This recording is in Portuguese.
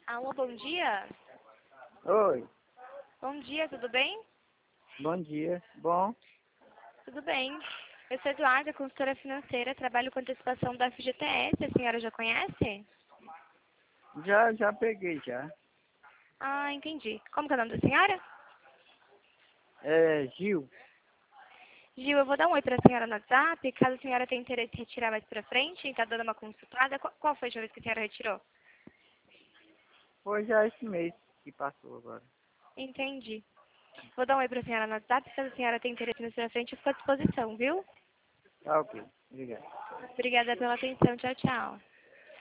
Alô, bom dia? Oi, Bom dia, tudo bem? bom dia. Bom, Tudo bem. Eu sou Eduarda, consultora financeira, trabalho com antecipação da FGTS, a senhora já conhece? já peguei já. Ah, entendi. Como que é o nome da senhora? É, Gil. Gil, eu vou dar um oi para a senhora no WhatsApp, caso a senhora tenha interesse em retirar mais para frente, e tá dando uma consultada. Qual foi a última vez que a senhora retirou? Foi já esse mês que passou agora. Entendi. Vou dar um oi para a senhora no WhatsApp, caso a senhora tenha interesse mais para frente, eu fico à disposição, viu? Tá ok. Obrigado. Obrigada pela atenção. Tchau, tchau.